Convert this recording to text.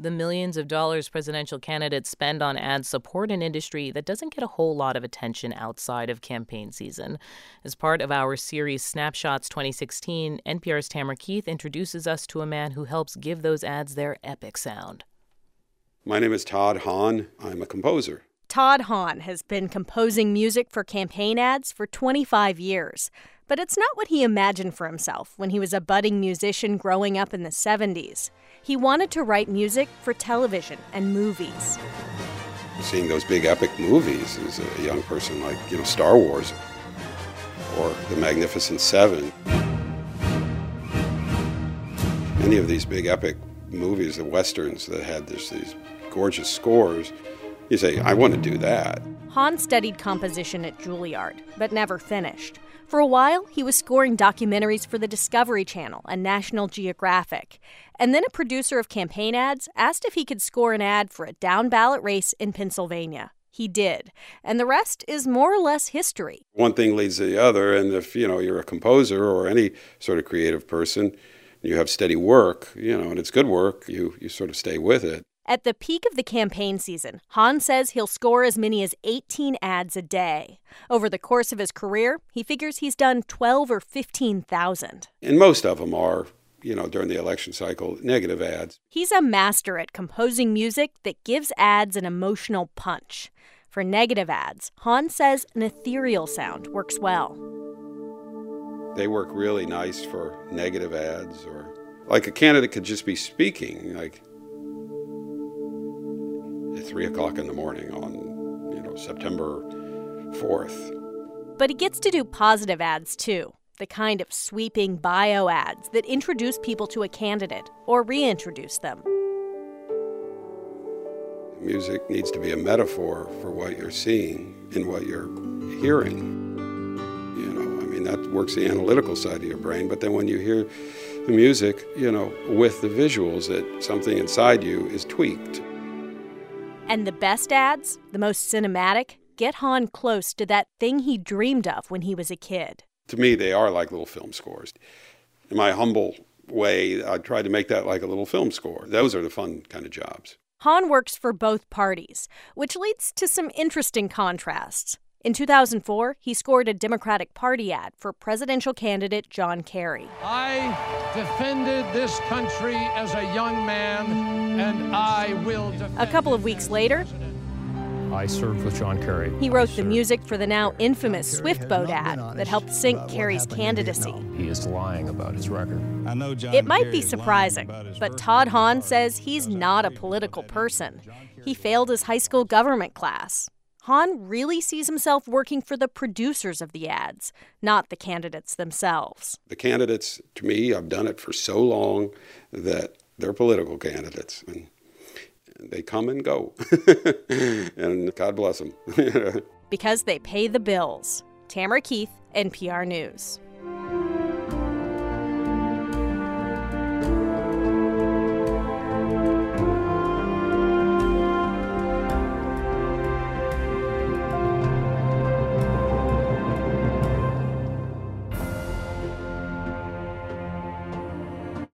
The millions of dollars presidential candidates spend on ads support an industry that doesn't get a whole lot of attention outside of campaign season. As part of our series Snapshots 2016, NPR's Tamara Keith introduces us to a man who helps give those ads their epic sound. My name is Todd Hahn. I'm a composer. Todd Hahn has been composing music for campaign ads for 25 years. But it's not what he imagined for himself when he was a budding musician growing up in the 70s. He wanted to write music for television and movies. Seeing those big epic movies as a young person, like, Star Wars or The Magnificent Seven. Any of these big epic movies, the Westerns that had these gorgeous scores, you say, I want to do that. Hahn studied composition at Juilliard, but never finished. For a while, he was scoring documentaries for the Discovery Channel and National Geographic. And then a producer of campaign ads asked if he could score an ad for a down-ballot race in Pennsylvania. He did. And the rest is more or less history. One thing leads to the other, and if, you're a composer or any sort of creative person, you have steady work, and it's good work, you sort of stay with it. At the peak of the campaign season, Hahn says he'll score as many as 18 ads a day. Over the course of his career, he figures he's done 12 or 15,000. And most of them are, during the election cycle, negative ads. He's a master at composing music that gives ads an emotional punch. For negative ads, Hahn says an ethereal sound works well. They work really nice for negative ads, or like a candidate could just be speaking, like at 3 o'clock in the morning on, September 4th. But he gets to do positive ads, too. The kind of sweeping bio ads that introduce people to a candidate or reintroduce them. Music needs to be a metaphor for what you're seeing and what you're hearing. That works the analytical side of your brain. But then when you hear the music, with the visuals, that something inside you is tweaked. And the best ads, the most cinematic, get Hahn close to that thing he dreamed of when he was a kid. To me, they are like little film scores. In my humble way, I tried to make that like a little film score. Those are the fun kind of jobs. Hahn works for both parties, which leads to some interesting contrasts. In 2004, he scored a Democratic Party ad for presidential candidate John Kerry. I defended this country as a young man, and I will defend it. A couple of weeks later, I served with John Kerry. He wrote the music for the now infamous Swift Boat ad that helped sink Kerry's candidacy. He is lying about his record. It might be surprising, but Todd Hahn says he's not a political person. He failed his high school government class. Hahn really sees himself working for the producers of the ads, not the candidates themselves. The candidates, to me, I've done it for so long that they're political candidates. And they come and go. And God bless them. Because they pay the bills. Tamara Keith, NPR News.